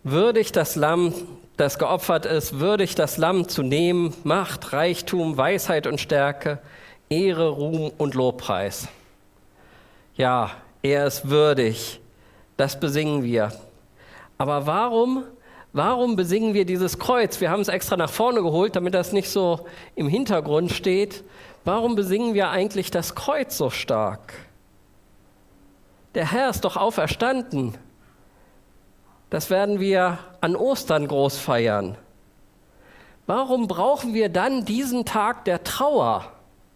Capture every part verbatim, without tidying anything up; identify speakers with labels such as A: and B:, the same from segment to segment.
A: Würdig das Lamm, das geopfert ist, würdig das Lamm zu nehmen, Macht, Reichtum, Weisheit und Stärke, Ehre, Ruhm und Lobpreis. Ja, er ist würdig, das besingen wir. Aber warum, warum besingen wir dieses Kreuz? Wir haben es extra nach vorne geholt, damit das nicht so im Hintergrund steht. Warum besingen wir eigentlich das Kreuz so stark? Der Herr ist doch auferstanden. Das werden wir an Ostern groß feiern. Warum brauchen wir dann diesen Tag der Trauer?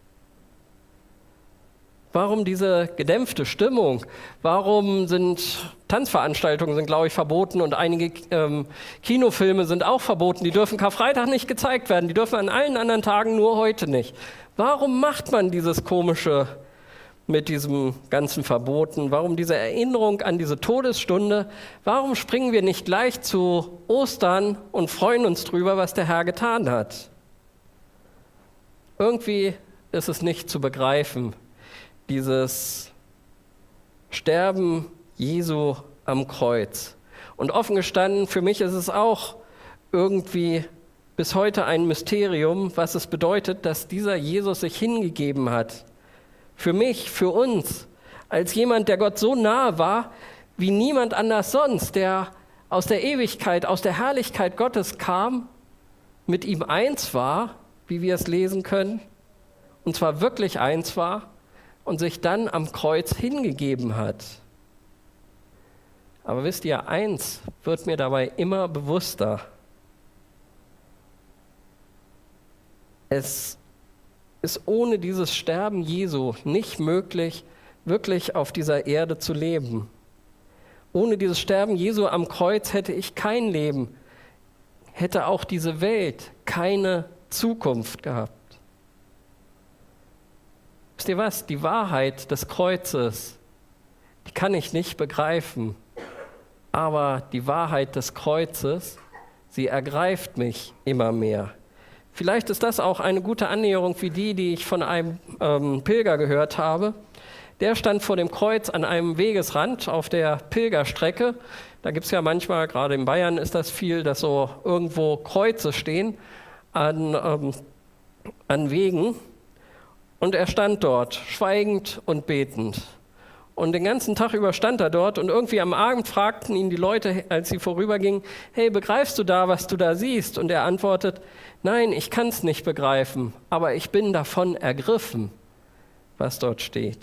A: Warum diese gedämpfte Stimmung? Warum sind Tanzveranstaltungen, sind, glaube ich, verboten und einige ähm, Kinofilme sind auch verboten. Die dürfen Karfreitag nicht gezeigt werden, die dürfen an allen anderen Tagen, nur heute nicht. Warum macht man dieses Komische mit diesem ganzen Verboten? Warum diese Erinnerung an diese Todesstunde? Warum springen wir nicht gleich zu Ostern und freuen uns drüber, was der Herr getan hat? Irgendwie ist es nicht zu begreifen. Dieses Sterben Jesu am Kreuz. Und offen gestanden, für mich ist es auch irgendwie bis heute ein Mysterium, was es bedeutet, dass dieser Jesus sich hingegeben hat. Für mich, für uns, als jemand, der Gott so nahe war, wie niemand anders sonst, der aus der Ewigkeit, aus der Herrlichkeit Gottes kam, mit ihm eins war, wie wir es lesen können, und zwar wirklich eins war, und sich dann am Kreuz hingegeben hat. Aber wisst ihr, eins wird mir dabei immer bewusster. Es ist ohne dieses Sterben Jesu nicht möglich, wirklich auf dieser Erde zu leben. Ohne dieses Sterben Jesu am Kreuz hätte ich kein Leben, hätte auch diese Welt keine Zukunft gehabt. Wisst ihr was? Die Wahrheit des Kreuzes, die kann ich nicht begreifen. Aber die Wahrheit des Kreuzes, sie ergreift mich immer mehr. Vielleicht ist das auch eine gute Annäherung wie die, die ich von einem ähm, Pilger gehört habe. Der stand vor dem Kreuz an einem Wegesrand auf der Pilgerstrecke. Da gibt es ja manchmal, gerade in Bayern ist das viel, dass so irgendwo Kreuze stehen an, ähm, an Wegen. Und er stand dort, schweigend und betend. Und den ganzen Tag über stand er dort und irgendwie am Abend fragten ihn die Leute, als sie vorübergingen, hey, begreifst du da, was du da siehst? Und er antwortet, nein, ich kann es nicht begreifen, aber ich bin davon ergriffen, was dort steht.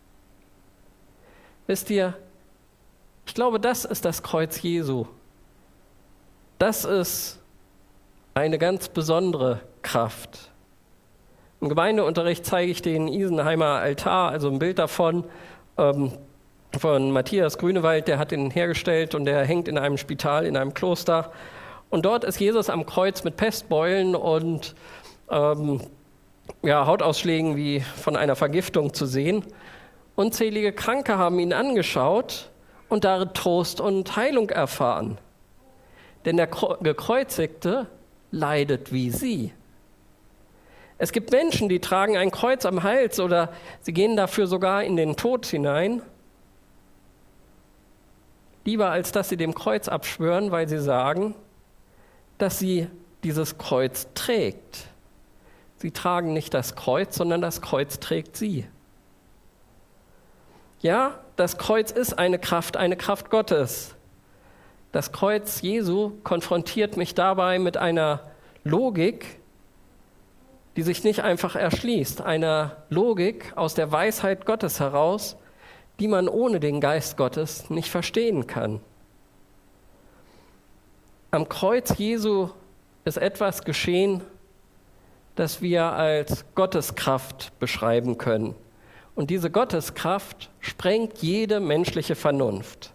A: Wisst ihr, ich glaube, das ist das Kreuz Jesu. Das ist eine ganz besondere Kraft. Im Gemeindeunterricht zeige ich den Isenheimer Altar, also ein Bild davon, ähm, von Matthias Grünewald, der hat ihn hergestellt und der hängt in einem Spital, in einem Kloster. Und dort ist Jesus am Kreuz mit Pestbeulen und ähm, ja, Hautausschlägen wie von einer Vergiftung zu sehen. Unzählige Kranke haben ihn angeschaut und darin Trost und Heilung erfahren. Denn der Gekreuzigte leidet wie sie. Es gibt Menschen, die tragen ein Kreuz am Hals oder sie gehen dafür sogar in den Tod hinein. Lieber als dass sie dem Kreuz abschwören, weil sie sagen, dass sie dieses Kreuz trägt. Sie tragen nicht das Kreuz, sondern das Kreuz trägt sie. Ja, das Kreuz ist eine Kraft, eine Kraft Gottes. Das Kreuz Jesu konfrontiert mich dabei mit einer Logik, die sich nicht einfach erschließt, einer Logik aus der Weisheit Gottes heraus, die man ohne den Geist Gottes nicht verstehen kann. Am Kreuz Jesu ist etwas geschehen, das wir als Gotteskraft beschreiben können. Und diese Gotteskraft sprengt jede menschliche Vernunft.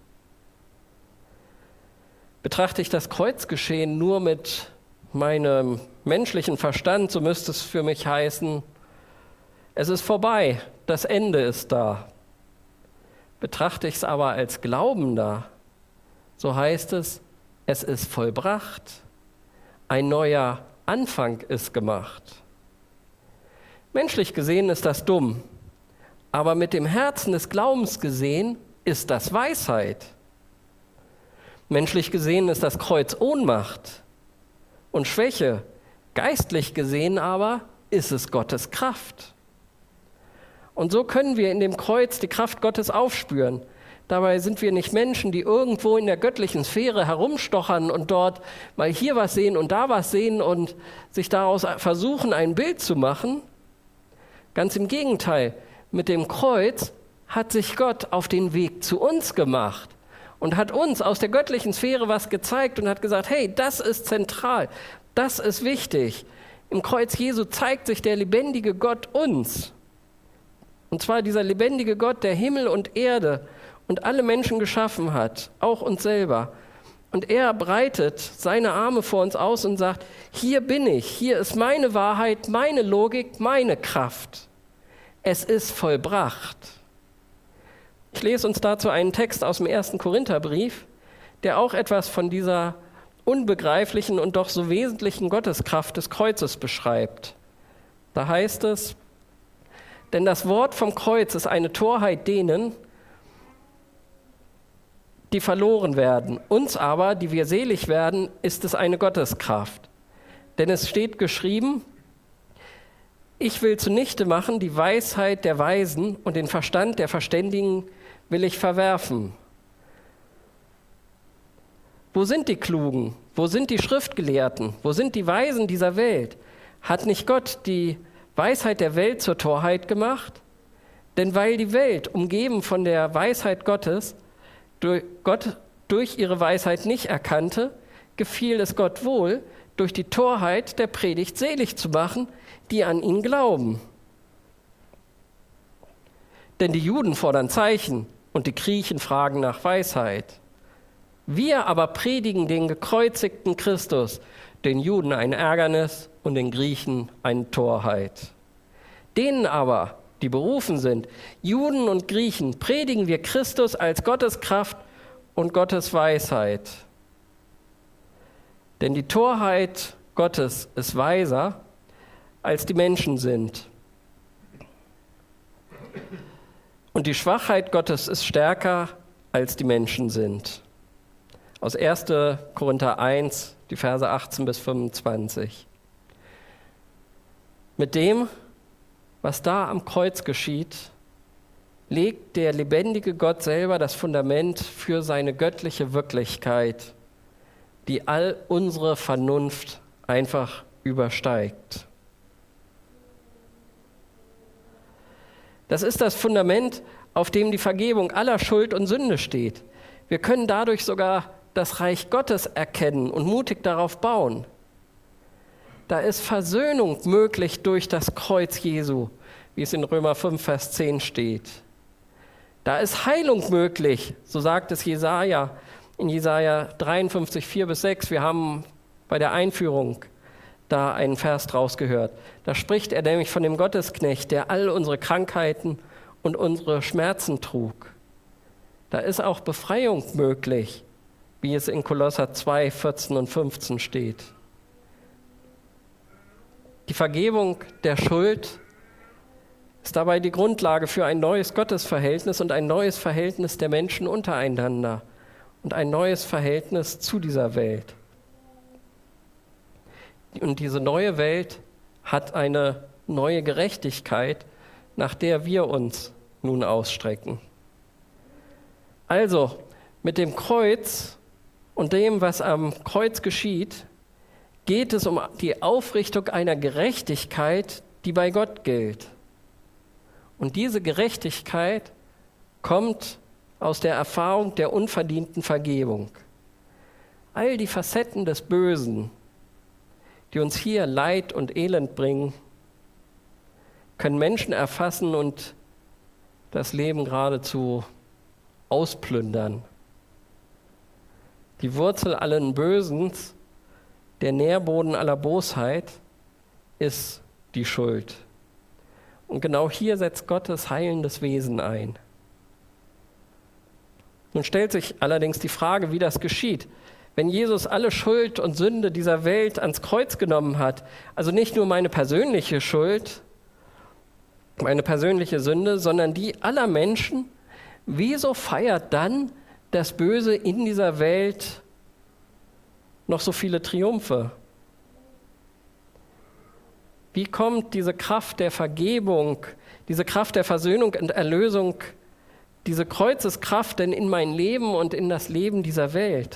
A: Betrachte ich das Kreuzgeschehen nur mit meinem menschlichen Verstand, so müsste es für mich heißen, es ist vorbei, das Ende ist da. Betrachte ich es aber als Glaubender, so heißt es, es ist vollbracht, ein neuer Anfang ist gemacht. Menschlich gesehen ist das dumm, aber mit dem Herzen des Glaubens gesehen ist das Weisheit. Menschlich gesehen ist das Kreuz Ohnmacht und Schwäche. Geistlich gesehen aber ist es Gottes Kraft. Und so können wir in dem Kreuz die Kraft Gottes aufspüren. Dabei sind wir nicht Menschen, die irgendwo in der göttlichen Sphäre herumstochern und dort mal hier was sehen und da was sehen und sich daraus versuchen, ein Bild zu machen. Ganz im Gegenteil, mit dem Kreuz hat sich Gott auf den Weg zu uns gemacht und hat uns aus der göttlichen Sphäre was gezeigt und hat gesagt, hey, das ist zentral, das ist wichtig. Im Kreuz Jesu zeigt sich der lebendige Gott uns. Und zwar dieser lebendige Gott, der Himmel und Erde und alle Menschen geschaffen hat, auch uns selber. Und er breitet seine Arme vor uns aus und sagt, hier bin ich, hier ist meine Wahrheit, meine Logik, meine Kraft. Es ist vollbracht. Ich lese uns dazu einen Text aus dem ersten Korintherbrief, der auch etwas von dieser unbegreiflichen und doch so wesentlichen Gotteskraft des Kreuzes beschreibt. Da heißt es, denn das Wort vom Kreuz ist eine Torheit denen, die verloren werden. Uns aber, die wir selig werden, ist es eine Gotteskraft. Denn es steht geschrieben, ich will zunichte machen die Weisheit der Weisen und den Verstand der Verständigen will ich verwerfen. Wo sind die Klugen? Wo sind die Schriftgelehrten? Wo sind die Weisen dieser Welt? Hat nicht Gott die Weisheit der Welt zur Torheit gemacht? Denn weil die Welt, umgeben von der Weisheit Gottes, durch Gott durch ihre Weisheit nicht erkannte, gefiel es Gott wohl, durch die Torheit der Predigt selig zu machen, die an ihn glauben. Denn die Juden fordern Zeichen und die Griechen fragen nach Weisheit. Wir aber predigen den gekreuzigten Christus, den Juden ein Ärgernis und den Griechen eine Torheit. Denen aber, die berufen sind, Juden und Griechen, predigen wir Christus als Gottes Kraft und Gottes Weisheit. Denn die Torheit Gottes ist weiser, als die Menschen sind. Und die Schwachheit Gottes ist stärker, als die Menschen sind. Aus ersten Korinther eins, die Verse achtzehn bis fünfundzwanzig. Mit dem, was da am Kreuz geschieht, legt der lebendige Gott selber das Fundament für seine göttliche Wirklichkeit, die all unsere Vernunft einfach übersteigt. Das ist das Fundament, auf dem die Vergebung aller Schuld und Sünde steht. Wir können dadurch sogar das Reich Gottes erkennen und mutig darauf bauen. Da ist Versöhnung möglich durch das Kreuz Jesu, wie es in Römer fünf, Vers zehn steht. Da ist Heilung möglich, so sagt es Jesaja, in Jesaja dreiundfünfzig, vier bis sechs. Wir haben bei der Einführung da einen Vers draus gehört. Da spricht er nämlich von dem Gottesknecht, der all unsere Krankheiten und unsere Schmerzen trug. Da ist auch Befreiung möglich, wie es in Kolosser zwei, vierzehn und fünfzehn steht. Die Vergebung der Schuld ist dabei die Grundlage für ein neues Gottesverhältnis und ein neues Verhältnis der Menschen untereinander und ein neues Verhältnis zu dieser Welt. Und diese neue Welt hat eine neue Gerechtigkeit, nach der wir uns nun ausstrecken. Also, mit dem Kreuz und dem, was am Kreuz geschieht, geht es um die Aufrichtung einer Gerechtigkeit, die bei Gott gilt. Und diese Gerechtigkeit kommt aus der Erfahrung der unverdienten Vergebung. All die Facetten des Bösen, die uns hier Leid und Elend bringen, können Menschen erfassen und das Leben geradezu ausplündern. Die Wurzel allen Bösens, der Nährboden aller Bosheit, ist die Schuld. Und genau hier setzt Gottes heilendes Wesen ein. Nun stellt sich allerdings die Frage, wie das geschieht. Wenn Jesus alle Schuld und Sünde dieser Welt ans Kreuz genommen hat, also nicht nur meine persönliche Schuld, meine persönliche Sünde, sondern die aller Menschen, wieso feiert dann das Böse in dieser Welt noch so viele Triumphe. Wie kommt diese Kraft der Vergebung, diese Kraft der Versöhnung und Erlösung, diese Kreuzeskraft denn in mein Leben und in das Leben dieser Welt?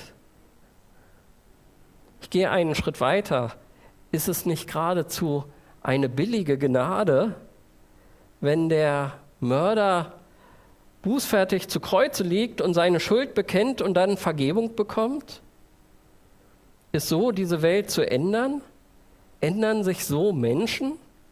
A: Ich gehe einen Schritt weiter. Ist es nicht geradezu eine billige Gnade, wenn der Mörder bußfertig zu Kreuze liegt und seine Schuld bekennt und dann Vergebung bekommt? Ist so diese Welt zu ändern? Ändern sich so Menschen?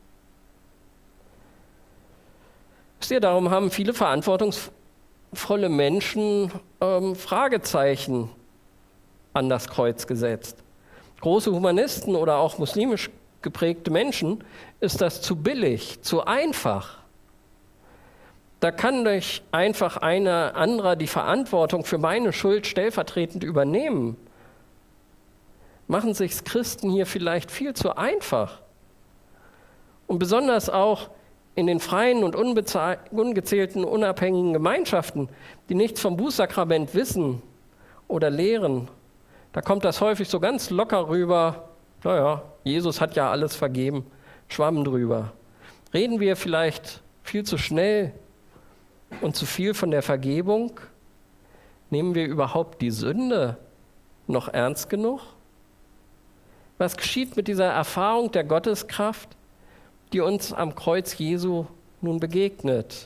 A: Wisst ihr, darum haben viele verantwortungsvolle Menschen ähm, Fragezeichen an das Kreuz gesetzt. Große Humanisten oder auch muslimisch geprägte Menschen ist das zu billig, zu einfach. Da kann doch einfach einer anderer die Verantwortung für meine Schuld stellvertretend übernehmen. Machen sich Christen hier vielleicht viel zu einfach. Und besonders auch in den freien und ungezählten unabhängigen Gemeinschaften, die nichts vom Bußsakrament wissen oder lehren, da kommt das häufig so ganz locker rüber, naja, Jesus hat ja alles vergeben, Schwamm drüber. Reden wir vielleicht viel zu schnell und zu viel von der Vergebung? Nehmen wir überhaupt die Sünde noch ernst genug? Was geschieht mit dieser Erfahrung der Gotteskraft, die uns am Kreuz Jesu nun begegnet?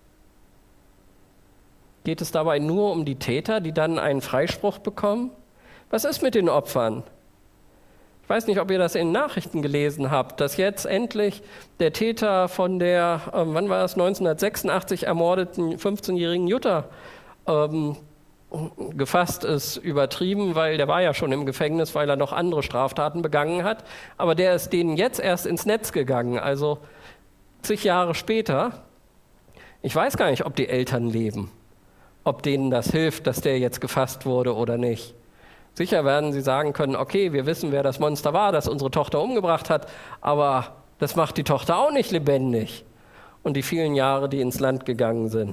A: Geht es dabei nur um die Täter, die dann einen Freispruch bekommen? Was ist mit den Opfern? Ich weiß nicht, ob ihr das in den Nachrichten gelesen habt, dass jetzt endlich der Täter von der, äh, wann war es, neunzehnhundertsechsundachtzig ermordeten fünfzehnjährigen Jutta ähm, gefasst ist, übertrieben, weil der war ja schon im Gefängnis, weil er noch andere Straftaten begangen hat. Aber der ist denen jetzt erst ins Netz gegangen, also zig Jahre später. Ich weiß gar nicht, ob die Eltern leben, ob denen das hilft, dass der jetzt gefasst wurde oder nicht. Sicher werden sie sagen können, okay, wir wissen, wer das Monster war, das unsere Tochter umgebracht hat, aber das macht die Tochter auch nicht lebendig. Und die vielen Jahre, die ins Land gegangen sind.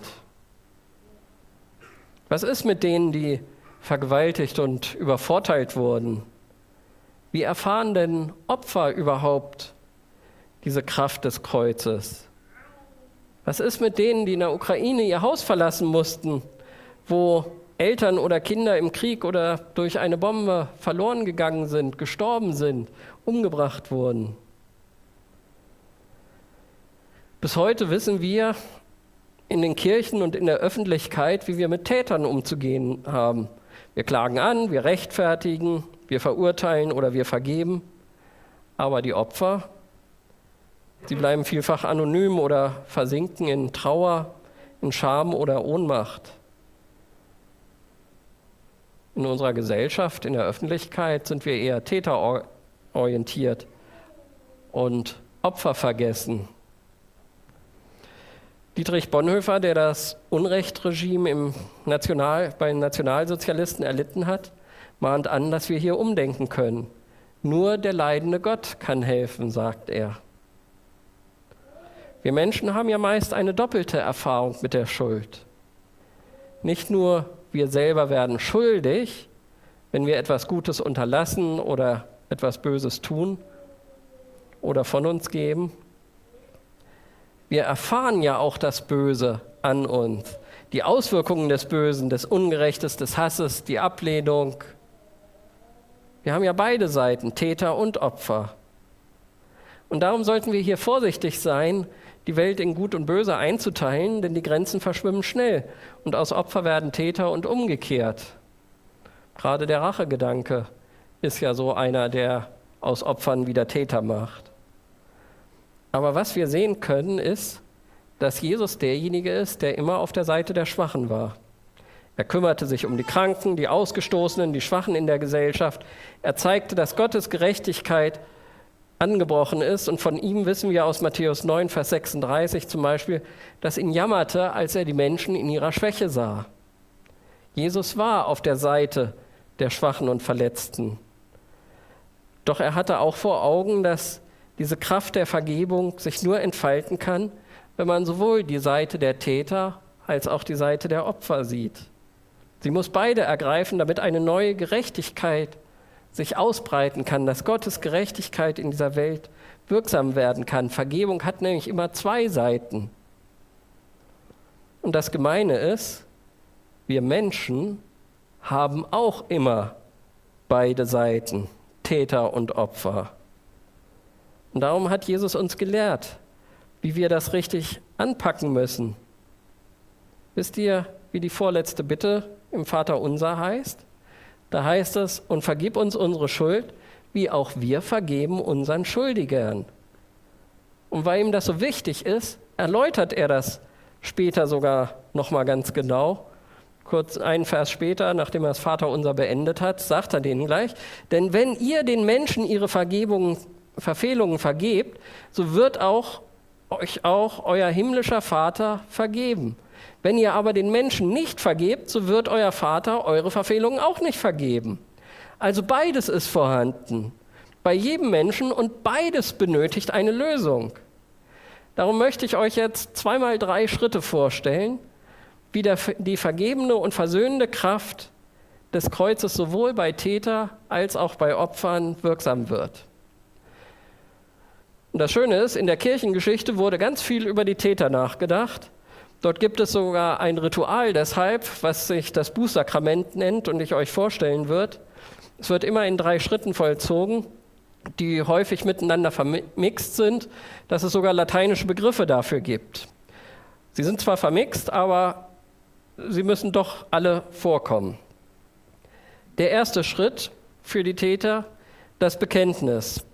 A: Was ist mit denen, die vergewaltigt und übervorteilt wurden? Wie erfahren denn Opfer überhaupt diese Kraft des Kreuzes? Was ist mit denen, die in der Ukraine ihr Haus verlassen mussten, wo Eltern oder Kinder im Krieg oder durch eine Bombe verloren gegangen sind, gestorben sind, umgebracht wurden? Bis heute wissen wir in den Kirchen und in der Öffentlichkeit, wie wir mit Tätern umzugehen haben. Wir klagen an, wir rechtfertigen, wir verurteilen oder wir vergeben. Aber die Opfer, sie bleiben vielfach anonym oder versinken in Trauer, in Scham oder Ohnmacht. In unserer Gesellschaft, in der Öffentlichkeit sind wir eher täterorientiert und Opfer vergessen. Dietrich Bonhoeffer, der das Unrechtsregime im National, bei den Nationalsozialisten erlitten hat, mahnt an, dass wir hier umdenken können. Nur der leidende Gott kann helfen, sagt er. Wir Menschen haben ja meist eine doppelte Erfahrung mit der Schuld. Nicht nur wir selber werden schuldig, wenn wir etwas Gutes unterlassen oder etwas Böses tun oder von uns geben. Wir erfahren ja auch das Böse an uns, die Auswirkungen des Bösen, des Ungerechtes, des Hasses, die Ablehnung. Wir haben ja beide Seiten, Täter und Opfer. Und darum sollten wir hier vorsichtig sein, die Welt in Gut und Böse einzuteilen, denn die Grenzen verschwimmen schnell und aus Opfer werden Täter und umgekehrt. Gerade der Rachegedanke ist ja so einer, der aus Opfern wieder Täter macht. Aber was wir sehen können, ist, dass Jesus derjenige ist, der immer auf der Seite der Schwachen war. Er kümmerte sich um die Kranken, die Ausgestoßenen, die Schwachen in der Gesellschaft. Er zeigte, dass Gottes Gerechtigkeit angebrochen ist. Und von ihm wissen wir aus Matthäus neun, Vers sechsunddreißig zum Beispiel, dass ihn jammerte, als er die Menschen in ihrer Schwäche sah. Jesus war auf der Seite der Schwachen und Verletzten. Doch er hatte auch vor Augen, dass diese Kraft der Vergebung sich nur entfalten kann, wenn man sowohl die Seite der Täter als auch die Seite der Opfer sieht. Sie muss beide ergreifen, damit eine neue Gerechtigkeit sich ausbreiten kann, dass Gottes Gerechtigkeit in dieser Welt wirksam werden kann. Vergebung hat nämlich immer zwei Seiten. Und das Gemeine ist, wir Menschen haben auch immer beide Seiten, Täter und Opfer. Und darum hat Jesus uns gelehrt, wie wir das richtig anpacken müssen. Wisst ihr, wie die vorletzte Bitte im Vaterunser heißt? Da heißt es, und vergib uns unsere Schuld, wie auch wir vergeben unseren Schuldigern. Und weil ihm das so wichtig ist, erläutert er das später sogar nochmal ganz genau. Kurz einen Vers später, nachdem er das Vaterunser beendet hat, sagt er denen gleich, denn wenn ihr den Menschen ihre Vergebungen, Verfehlungen vergebt, so wird auch euch auch euer himmlischer Vater vergeben. Wenn ihr aber den Menschen nicht vergebt, so wird euer Vater eure Verfehlungen auch nicht vergeben. Also beides ist vorhanden bei jedem Menschen und beides benötigt eine Lösung. Darum möchte ich euch jetzt zweimal drei Schritte vorstellen, wie der, die vergebende und versöhnende Kraft des Kreuzes sowohl bei Täter als auch bei Opfern wirksam wird. Und das Schöne ist, in der Kirchengeschichte wurde ganz viel über die Täter nachgedacht. Dort gibt es sogar ein Ritual deshalb, was sich das Bußsakrament nennt und ich euch vorstellen wird. Es wird immer in drei Schritten vollzogen, die häufig miteinander vermixt sind, dass es sogar lateinische Begriffe dafür gibt. Sie sind zwar vermixt, aber sie müssen doch alle vorkommen. Der erste Schritt für die Täter, das Bekenntnis.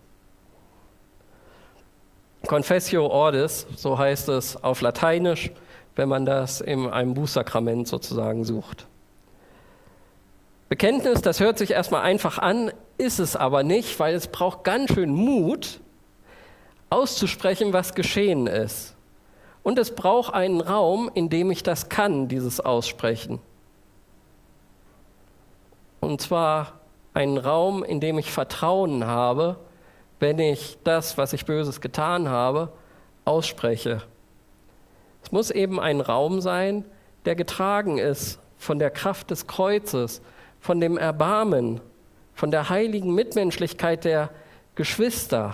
A: Confessio Ordis, so heißt es auf Lateinisch, wenn man das in einem Bußsakrament sozusagen sucht. Bekenntnis, das hört sich erstmal einfach an, ist es aber nicht, weil es braucht ganz schön Mut, auszusprechen, was geschehen ist. Und es braucht einen Raum, in dem ich das kann, dieses Aussprechen. Und zwar einen Raum, in dem ich Vertrauen habe, wenn ich das, was ich Böses getan habe, ausspreche. Es muss eben ein Raum sein, der getragen ist von der Kraft des Kreuzes, von dem Erbarmen, von der heiligen Mitmenschlichkeit der Geschwister.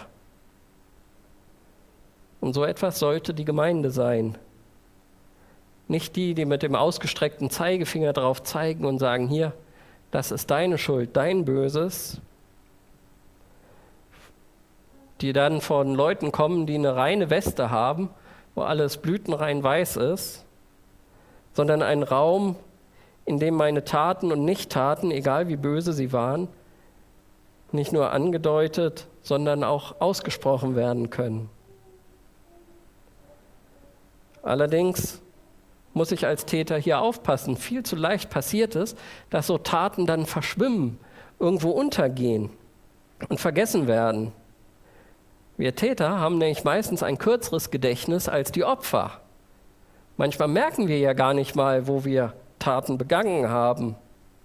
A: Und so etwas sollte die Gemeinde sein. Nicht die, die mit dem ausgestreckten Zeigefinger drauf zeigen und sagen, hier, das ist deine Schuld, dein Böses, die dann von Leuten kommen, die eine reine Weste haben, wo alles blütenrein weiß ist, sondern ein Raum, in dem meine Taten und Nichttaten, egal wie böse sie waren, nicht nur angedeutet, sondern auch ausgesprochen werden können. Allerdings muss ich als Täter hier aufpassen. Viel zu leicht passiert es, dass so Taten dann verschwimmen, irgendwo untergehen und vergessen werden. Wir Täter haben nämlich meistens ein kürzeres Gedächtnis als die Opfer. Manchmal merken wir ja gar nicht mal, wo wir Taten begangen haben.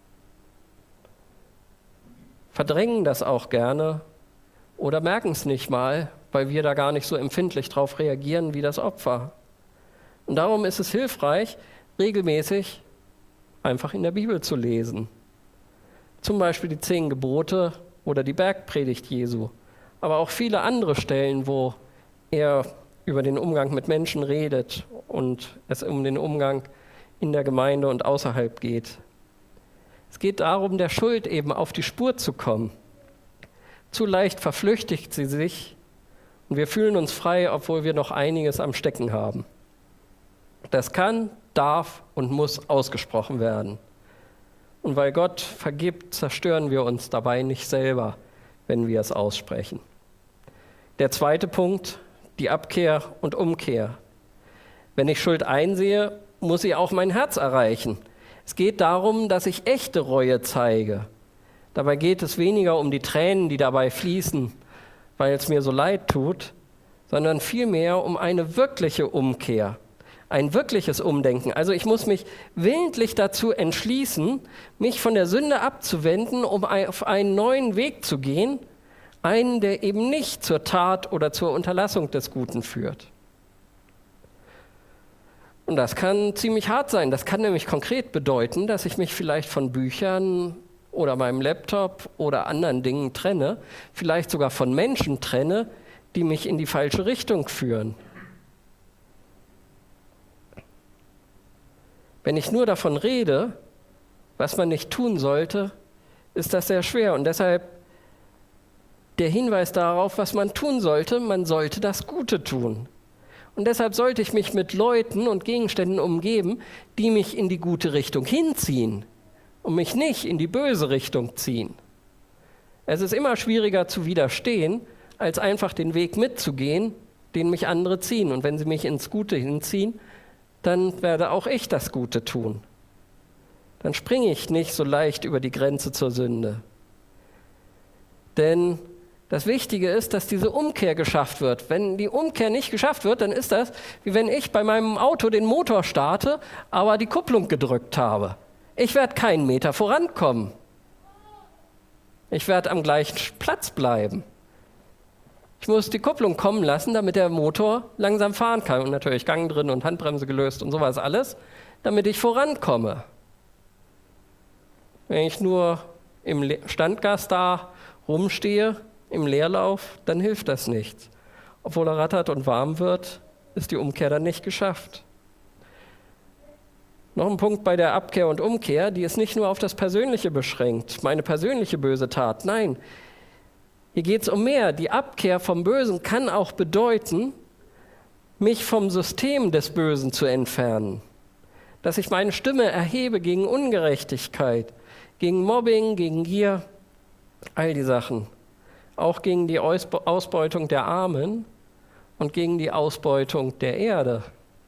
A: Verdrängen das auch gerne oder merken es nicht mal, weil wir da gar nicht so empfindlich drauf reagieren wie das Opfer. Und darum ist es hilfreich, regelmäßig einfach in der Bibel zu lesen. Zum Beispiel die zehn Gebote oder die Bergpredigt Jesu. Aber auch viele andere Stellen, wo er über den Umgang mit Menschen redet und es um den Umgang in der Gemeinde und außerhalb geht. Es geht darum, der Schuld eben auf die Spur zu kommen. Zu leicht verflüchtigt sie sich und wir fühlen uns frei, obwohl wir noch einiges am Stecken haben. Das kann, darf und muss ausgesprochen werden. Und weil Gott vergibt, zerstören wir uns dabei nicht selber, wenn wir es aussprechen. Der zweite Punkt, die Abkehr und Umkehr. Wenn ich Schuld einsehe, muss sie auch mein Herz erreichen. Es geht darum, dass ich echte Reue zeige. Dabei geht es weniger um die Tränen, die dabei fließen, weil es mir so leid tut, sondern vielmehr um eine wirkliche Umkehr, ein wirkliches Umdenken. Also ich muss mich willentlich dazu entschließen, mich von der Sünde abzuwenden, um auf einen neuen Weg zu gehen, einen, der eben nicht zur Tat oder zur Unterlassung des Guten führt. Und das kann ziemlich hart sein. Das kann nämlich konkret bedeuten, dass ich mich vielleicht von Büchern oder meinem Laptop oder anderen Dingen trenne, vielleicht sogar von Menschen trenne, die mich in die falsche Richtung führen. Wenn ich nur davon rede, was man nicht tun sollte, ist das sehr schwer. Und deshalb der Hinweis darauf, was man tun sollte, man sollte das Gute tun. Und deshalb sollte ich mich mit Leuten und Gegenständen umgeben, die mich in die gute Richtung hinziehen und mich nicht in die böse Richtung ziehen. Es ist immer schwieriger zu widerstehen, als einfach den Weg mitzugehen, den mich andere ziehen. Und wenn sie mich ins Gute hinziehen, dann werde auch ich das Gute tun. Dann springe ich nicht so leicht über die Grenze zur Sünde. Denn das Wichtige ist, dass diese Umkehr geschafft wird. Wenn die Umkehr nicht geschafft wird, dann ist das, wie wenn ich bei meinem Auto den Motor starte, aber die Kupplung gedrückt habe. Ich werde keinen Meter vorankommen. Ich werde am gleichen Platz bleiben. Ich muss die Kupplung kommen lassen, damit der Motor langsam fahren kann. Und natürlich Gang drin und Handbremse gelöst und sowas alles, damit ich vorankomme. Wenn ich nur im Standgas da rumstehe, im Leerlauf, dann hilft das nichts. Obwohl er rattert und warm wird, ist die Umkehr dann nicht geschafft. Noch ein Punkt bei der Abkehr und Umkehr, die ist nicht nur auf das Persönliche beschränkt, meine persönliche böse Tat. Nein, hier geht es um mehr. Die Abkehr vom Bösen kann auch bedeuten, mich vom System des Bösen zu entfernen. Dass ich meine Stimme erhebe gegen Ungerechtigkeit, gegen Mobbing, gegen Gier, all die Sachen. Auch gegen die Ausbeutung der Armen und gegen die Ausbeutung der Erde.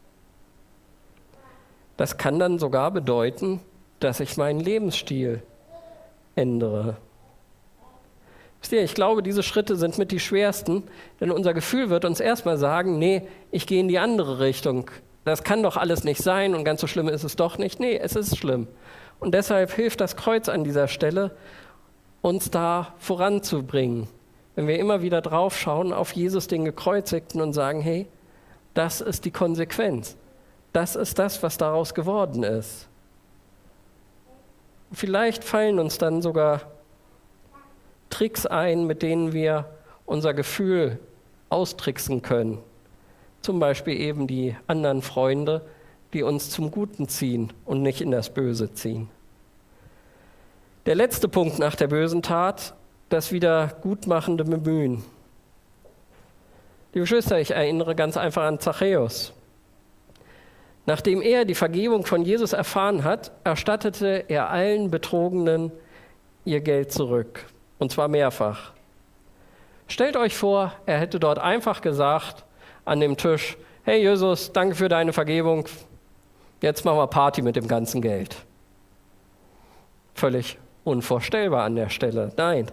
A: Das kann dann sogar bedeuten, dass ich meinen Lebensstil ändere. Wisst ihr, ich glaube, diese Schritte sind mit die schwersten, denn unser Gefühl wird uns erstmal sagen, nee, ich gehe in die andere Richtung. Das kann doch alles nicht sein und ganz so schlimm ist es doch nicht. Nee, es ist schlimm. Und deshalb hilft das Kreuz an dieser Stelle, uns da voranzubringen. Wenn wir immer wieder drauf schauen auf Jesus, den Gekreuzigten, und sagen, hey, das ist die Konsequenz. Das ist das, was daraus geworden ist. Vielleicht fallen uns dann sogar Tricks ein, mit denen wir unser Gefühl austricksen können. Zum Beispiel eben die anderen Freunde, die uns zum Guten ziehen und nicht in das Böse ziehen. Der letzte Punkt nach der bösen Tat, das wiedergutmachende Bemühen. Liebe Geschwister, ich erinnere ganz einfach an Zachäus. Nachdem er die Vergebung von Jesus erfahren hat, erstattete er allen Betrogenen ihr Geld zurück. Und zwar mehrfach. Stellt euch vor, er hätte dort einfach gesagt an dem Tisch, hey Jesus, danke für deine Vergebung, jetzt machen wir Party mit dem ganzen Geld. Völlig unvorstellbar an der Stelle. Nein.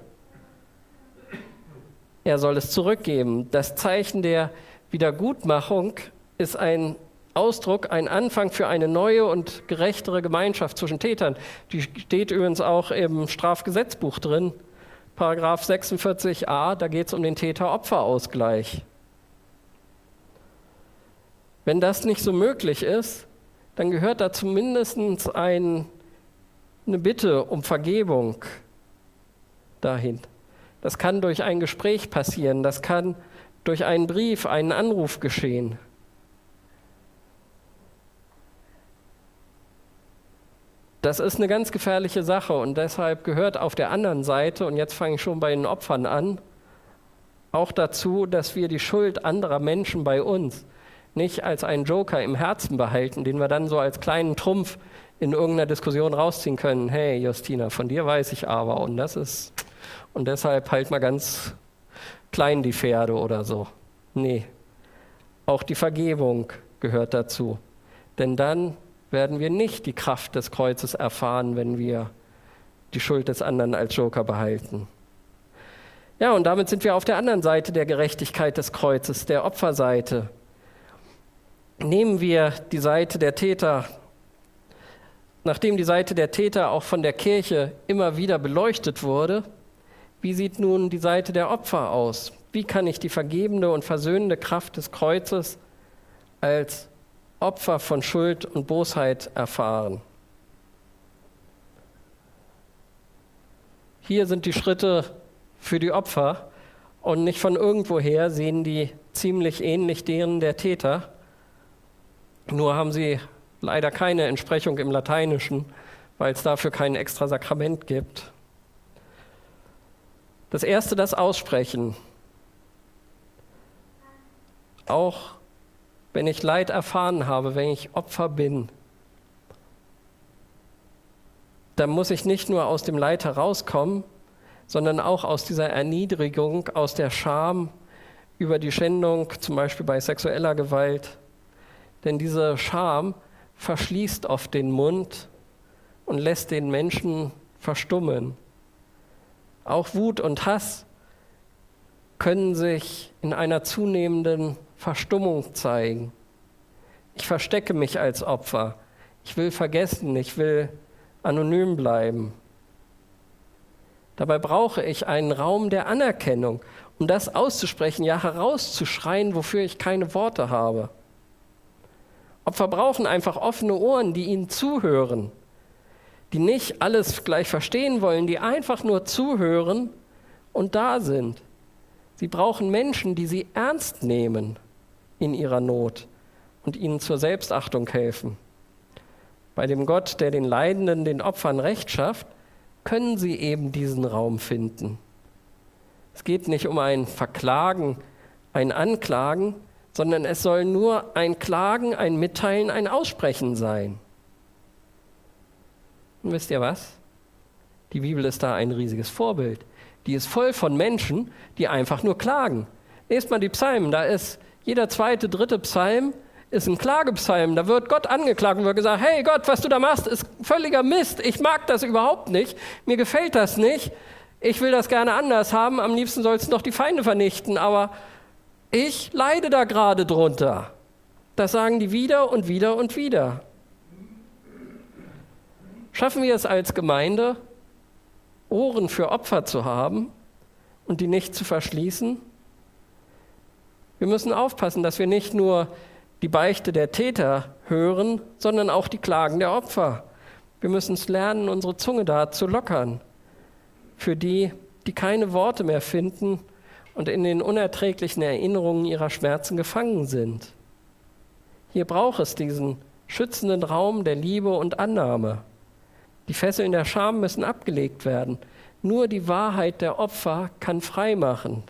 A: Er soll es zurückgeben. Das Zeichen der Wiedergutmachung ist ein Ausdruck, ein Anfang für eine neue und gerechtere Gemeinschaft zwischen Tätern. Die steht übrigens auch im Strafgesetzbuch drin, Paragraph sechsundvierzig a, da geht es um den Täter-Opfer-Ausgleich. Wenn das nicht so möglich ist, dann gehört da zumindest ein, eine Bitte um Vergebung dahin. Das kann durch ein Gespräch passieren, das kann durch einen Brief, einen Anruf geschehen. Das ist eine ganz gefährliche Sache und deshalb gehört auf der anderen Seite, und jetzt fange ich schon bei den Opfern an, auch dazu, dass wir die Schuld anderer Menschen bei uns nicht als einen Joker im Herzen behalten, den wir dann so als kleinen Trumpf in irgendeiner Diskussion rausziehen können. Hey Justina, von dir weiß ich aber und das ist, und deshalb halt mal ganz klein die Pferde oder so. Nee, auch die Vergebung gehört dazu, denn dann werden wir nicht die Kraft des Kreuzes erfahren, wenn wir die Schuld des anderen als Joker behalten. Ja, und damit sind wir auf der anderen Seite der Gerechtigkeit des Kreuzes, der Opferseite. Nehmen wir die Seite der Täter. Nachdem die Seite der Täter auch von der Kirche immer wieder beleuchtet wurde, wie sieht nun die Seite der Opfer aus? Wie kann ich die vergebende und versöhnende Kraft des Kreuzes als Opfer von Schuld und Bosheit erfahren? hier sind die Schritte für die Opfer und nicht von irgendwoher sehen die ziemlich ähnlich denen der Täter. Nur haben sie leider keine Entsprechung im Lateinischen, weil es dafür kein extra Sakrament gibt. Das erste, das Aussprechen. Auch wenn ich Leid erfahren habe, wenn ich Opfer bin, dann muss ich nicht nur aus dem Leid herauskommen, sondern auch aus dieser Erniedrigung, aus der Scham über die Schändung, zum Beispiel bei sexueller Gewalt. Denn diese Scham verschließt oft den Mund und lässt den Menschen verstummen. Auch Wut und Hass können sich in einer zunehmenden Verstummung zeigen. Ich verstecke mich als Opfer. Ich will vergessen, ich will anonym bleiben. Dabei brauche ich einen Raum der Anerkennung, um das auszusprechen, ja herauszuschreien, wofür ich keine Worte habe. Opfer brauchen einfach offene Ohren, die ihnen zuhören, die nicht alles gleich verstehen wollen, die einfach nur zuhören und da sind. Sie brauchen Menschen, die sie ernst nehmen in ihrer Not und ihnen zur Selbstachtung helfen. Bei dem Gott, der den Leidenden, den Opfern Recht schafft, können sie eben diesen Raum finden. Es geht nicht um ein Verklagen, ein Anklagen, sondern es soll nur ein Klagen, ein Mitteilen, ein Aussprechen sein. Und wisst ihr was? Die Bibel ist da ein riesiges Vorbild. Die ist voll von Menschen, die einfach nur klagen. Lest mal die Psalmen, da ist jeder zweite, dritte Psalm ist ein Klagepsalm. Da wird Gott angeklagt und wird gesagt, hey Gott, was du da machst, ist völliger Mist. Ich mag das überhaupt nicht. Mir gefällt das nicht. Ich will das gerne anders haben. Am liebsten sollst du noch die Feinde vernichten. Aber ich leide da gerade drunter. Das sagen die wieder und wieder und wieder. Schaffen wir es als Gemeinde, Ohren für Opfer zu haben und die nicht zu verschließen? Wir müssen aufpassen, dass wir nicht nur die Beichte der Täter hören, sondern auch die Klagen der Opfer. Wir müssen es lernen, unsere Zunge da zu lockern. Für die, die keine Worte mehr finden und in den unerträglichen Erinnerungen ihrer Schmerzen gefangen sind. Hier braucht es diesen schützenden Raum der Liebe und Annahme. Die Fesseln der Scham müssen abgelegt werden. Nur die Wahrheit der Opfer kann frei machen.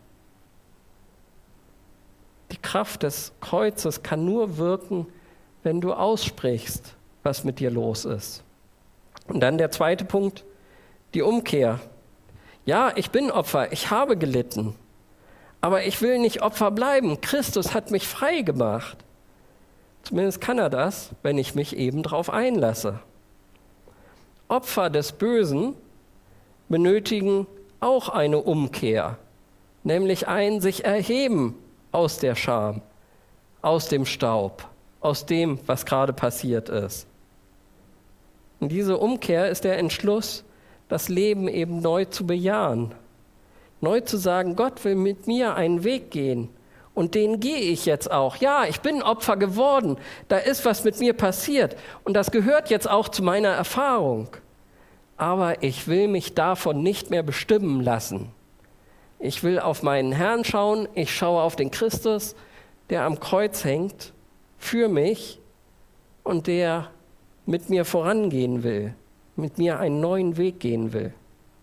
A: Die Kraft des Kreuzes kann nur wirken, wenn du aussprichst, was mit dir los ist. Und dann der zweite Punkt, die Umkehr. Ja, ich bin Opfer, ich habe gelitten, aber ich will nicht Opfer bleiben. Christus hat mich frei gemacht. Zumindest kann er das, wenn ich mich eben darauf einlasse. Opfer des Bösen benötigen auch eine Umkehr, nämlich ein sich erheben aus der Scham, aus dem Staub, aus dem, was gerade passiert ist. Und diese Umkehr ist der Entschluss, das Leben eben neu zu bejahen, neu zu sagen, Gott will mit mir einen Weg gehen und den gehe ich jetzt auch. Ja, ich bin Opfer geworden, da ist was mit mir passiert und das gehört jetzt auch zu meiner Erfahrung. Aber ich will mich davon nicht mehr bestimmen lassen. Ich will auf meinen Herrn schauen, ich schaue auf den Christus, der am Kreuz hängt, für mich und der mit mir vorangehen will, mit mir einen neuen Weg gehen will.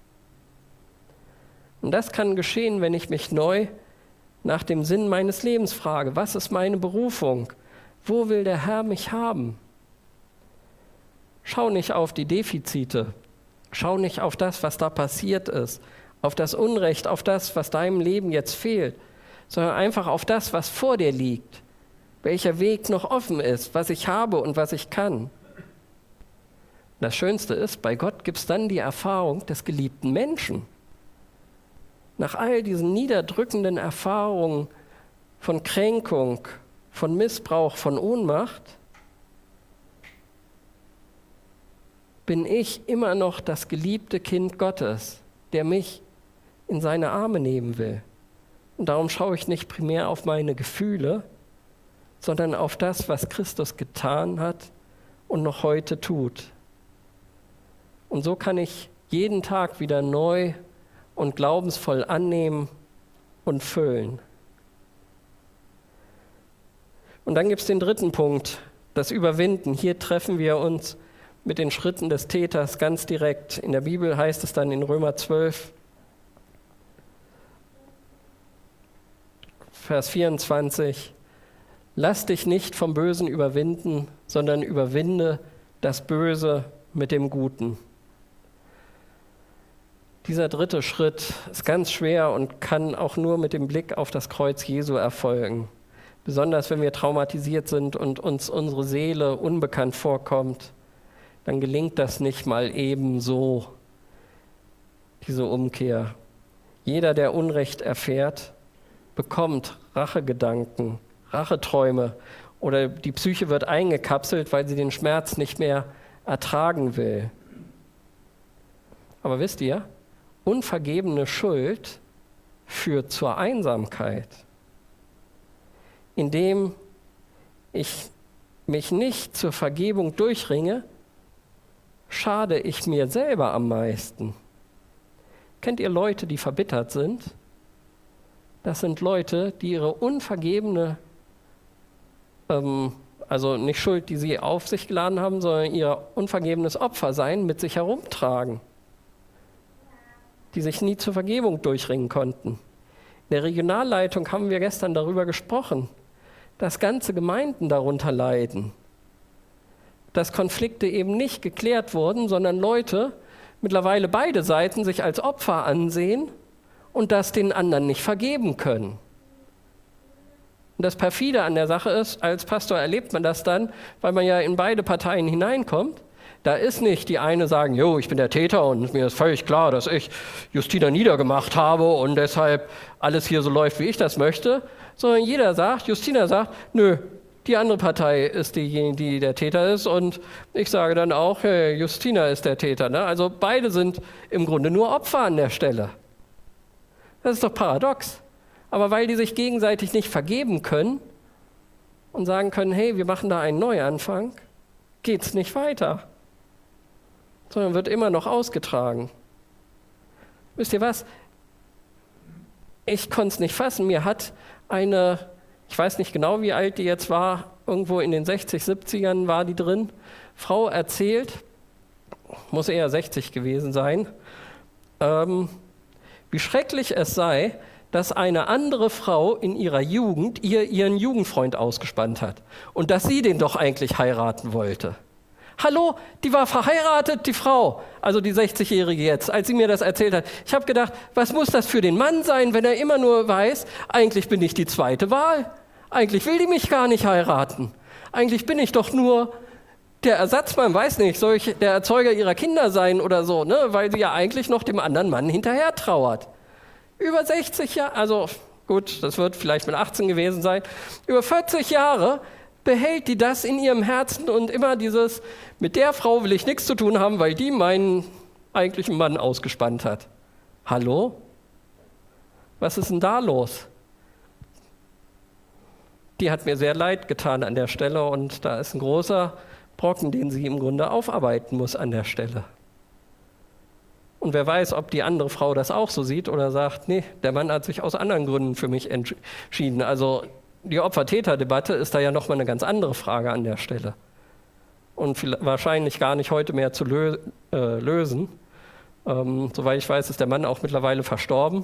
A: Und das kann geschehen, wenn ich mich neu nach dem Sinn meines Lebens frage. Was ist meine Berufung? Wo will der Herr mich haben? Schau nicht auf die Defizite. Schau nicht auf das, was da passiert ist, auf das Unrecht, auf das, was deinem Leben jetzt fehlt, sondern einfach auf das, was vor dir liegt, welcher Weg noch offen ist, was ich habe und was ich kann. Das Schönste ist, bei Gott gibt es dann die Erfahrung des geliebten Menschen. Nach all diesen niederdrückenden Erfahrungen von Kränkung, von Missbrauch, von Ohnmacht, bin ich immer noch das geliebte Kind Gottes, der mich in seine Arme nehmen will. Und darum schaue ich nicht primär auf meine Gefühle, sondern auf das, was Christus getan hat und noch heute tut. Und so kann ich jeden Tag wieder neu und glaubensvoll annehmen und füllen. Und dann gibt es den dritten Punkt, das Überwinden. Hier treffen wir uns mit den Schritten des Täters ganz direkt. In der Bibel heißt es dann in Römer zwölf, Vers vierundzwanzig, lass dich nicht vom Bösen überwinden, sondern überwinde das Böse mit dem Guten. Dieser dritte Schritt ist ganz schwer und kann auch nur mit dem Blick auf das Kreuz Jesu erfolgen. Besonders wenn wir traumatisiert sind und uns unsere Seele unbekannt vorkommt, dann gelingt das nicht mal eben so, diese Umkehr. Jeder, der Unrecht erfährt, bekommt Rachegedanken, Racheträume oder die Psyche wird eingekapselt, weil sie den Schmerz nicht mehr ertragen will. Aber wisst ihr, unvergebene Schuld führt zur Einsamkeit. Indem ich mich nicht zur Vergebung durchringe, schade ich mir selber am meisten. Kennt ihr Leute, die verbittert sind? Das sind Leute, die ihre unvergebene, ähm, also nicht Schuld, die sie auf sich geladen haben, sondern ihr unvergebenes Opfersein mit sich herumtragen, die sich nie zur Vergebung durchringen konnten. In der Regionalleitung haben wir gestern darüber gesprochen, dass ganze Gemeinden darunter leiden, dass Konflikte eben nicht geklärt wurden, sondern Leute, mittlerweile beide Seiten, sich als Opfer ansehen und das den anderen nicht vergeben können. Und das Perfide an der Sache ist, als Pastor erlebt man das dann, weil man ja in beide Parteien hineinkommt. Da ist nicht die eine sagen, jo, ich bin der Täter und mir ist völlig klar, dass ich Justina niedergemacht habe und deshalb alles hier so läuft, wie ich das möchte, sondern jeder sagt, Justina sagt, nö, die andere Partei ist diejenige, die der Täter ist und ich sage dann auch, hey, Justina ist der Täter. Ne? Also beide sind im Grunde nur Opfer an der Stelle. Das ist doch paradox. Aber weil die sich gegenseitig nicht vergeben können und sagen können, hey, wir machen da einen Neuanfang, geht es nicht weiter, sondern wird immer noch ausgetragen. Wisst ihr was? Ich konnte es nicht fassen. Mir hat eine, ich weiß nicht genau, wie alt die jetzt war, irgendwo in den sechzig, siebzigern war die drin, Frau erzählt, muss eher sechzig gewesen sein, ähm, wie schrecklich es sei, dass eine andere Frau in ihrer Jugend ihr ihren Jugendfreund ausgespannt hat und dass sie den doch eigentlich heiraten wollte. Hallo, die war verheiratet, die Frau, also die sechzigjährige jetzt, als sie mir das erzählt hat. Ich habe gedacht, was muss das für den Mann sein, wenn er immer nur weiß, eigentlich bin ich die zweite Wahl. Eigentlich will die mich gar nicht heiraten. Eigentlich bin ich doch nur der Ersatzmann, weiß nicht, soll ich der Erzeuger ihrer Kinder sein oder so, ne? Weil sie ja eigentlich noch dem anderen Mann hinterher trauert. Über sechzig Jahre, also gut, das wird vielleicht mit achtzehn gewesen sein, über vierzig Jahre behält die das in ihrem Herzen und immer dieses, mit der Frau will ich nichts zu tun haben, weil die meinen eigentlichen Mann ausgespannt hat. Hallo? Was ist denn da los? Die hat mir sehr leid getan an der Stelle und da ist ein großer Brocken, den sie im Grunde aufarbeiten muss an der Stelle. Und wer weiß, ob die andere Frau das auch so sieht oder sagt, nee, der Mann hat sich aus anderen Gründen für mich entschieden. Also die Opfer-Täter-Debatte ist da ja nochmal eine ganz andere Frage an der Stelle. Und wahrscheinlich gar nicht heute mehr zu lö- äh, lösen. Ähm, soweit ich weiß, ist der Mann auch mittlerweile verstorben.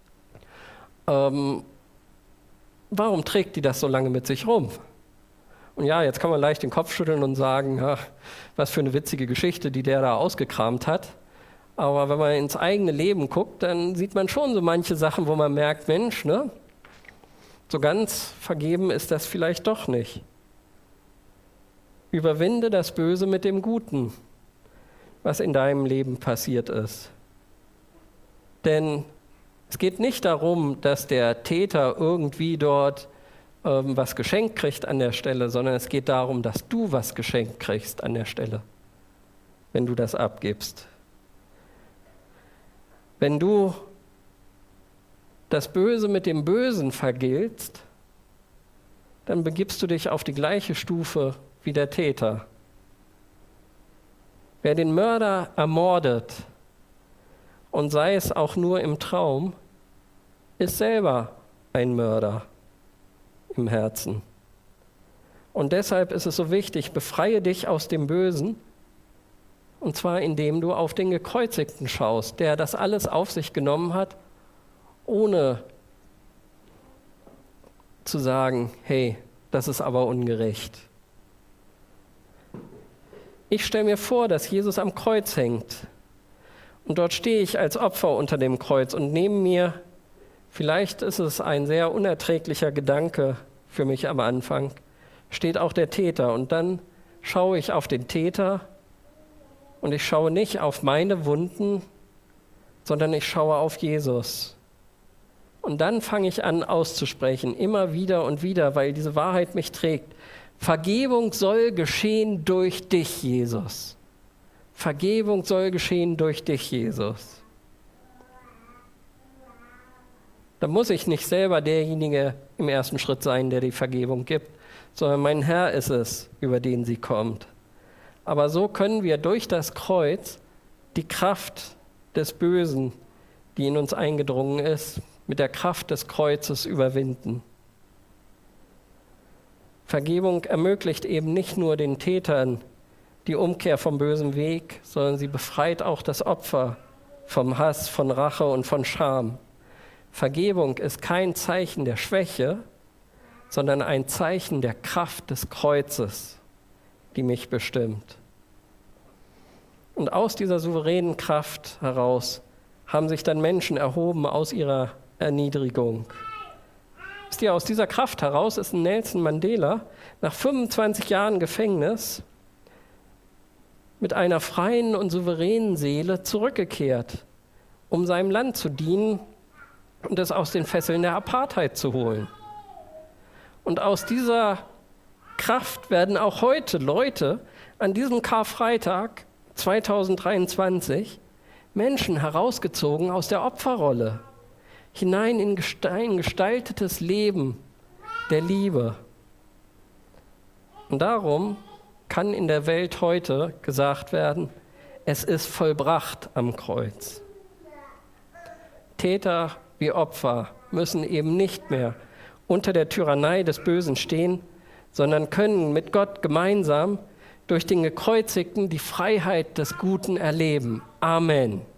A: Ähm, warum trägt die das so lange mit sich rum? Und ja, jetzt kann man leicht den Kopf schütteln und sagen, ja, was für eine witzige Geschichte, die der da ausgekramt hat. Aber wenn man ins eigene Leben guckt, dann sieht man schon so manche Sachen, wo man merkt, Mensch, ne, so ganz vergeben ist das vielleicht doch nicht. Überwinde das Böse mit dem Guten, was in deinem Leben passiert ist. Denn es geht nicht darum, dass der Täter irgendwie dort ähm, was geschenkt kriegt an der Stelle, sondern es geht darum, dass du was geschenkt kriegst an der Stelle, wenn du das abgibst. Wenn du das Böse mit dem Bösen vergiltst, dann begibst du dich auf die gleiche Stufe wie der Täter. Wer den Mörder ermordet und sei es auch nur im Traum, ist selber ein Mörder im Herzen. Und deshalb ist es so wichtig, befreie dich aus dem Bösen, und zwar indem du auf den Gekreuzigten schaust, der das alles auf sich genommen hat, ohne zu sagen, hey, das ist aber ungerecht. Ich stelle mir vor, dass Jesus am Kreuz hängt. Und dort stehe ich als Opfer unter dem Kreuz und neben mir, vielleicht ist es ein sehr unerträglicher Gedanke für mich am Anfang, steht auch der Täter. Und dann schaue ich auf den Täter und ich schaue nicht auf meine Wunden, sondern ich schaue auf Jesus. Und dann fange ich an auszusprechen, immer wieder und wieder, weil diese Wahrheit mich trägt. Vergebung soll geschehen durch dich, Jesus. Vergebung soll geschehen durch dich, Jesus. Da muss ich nicht selber derjenige im ersten Schritt sein, der die Vergebung gibt, sondern mein Herr ist es, über den sie kommt. Aber so können wir durch das Kreuz die Kraft des Bösen, die in uns eingedrungen ist, mit der Kraft des Kreuzes überwinden. Vergebung ermöglicht eben nicht nur den Tätern die Umkehr vom bösen Weg, sondern sie befreit auch das Opfer vom Hass, von Rache und von Scham. Vergebung ist kein Zeichen der Schwäche, sondern ein Zeichen der Kraft des Kreuzes, die mich bestimmt. Und aus dieser souveränen Kraft heraus haben sich dann Menschen erhoben aus ihrer Erniedrigung. Wisst ihr, aus dieser Kraft heraus ist Nelson Mandela nach fünfundzwanzig Jahren Gefängnis mit einer freien und souveränen Seele zurückgekehrt, um seinem Land zu dienen und es aus den Fesseln der Apartheid zu holen. Und aus dieser Kraft werden auch heute Leute an diesem Karfreitag zweitausenddreiundzwanzig Menschen herausgezogen aus der Opferrolle, hinein in ein gestaltetes Leben der Liebe. Und darum kann in der Welt heute gesagt werden, es ist vollbracht am Kreuz. Täter wie Opfer müssen eben nicht mehr unter der Tyrannei des Bösen stehen, sondern können mit Gott gemeinsam durch den Gekreuzigten die Freiheit des Guten erleben. Amen.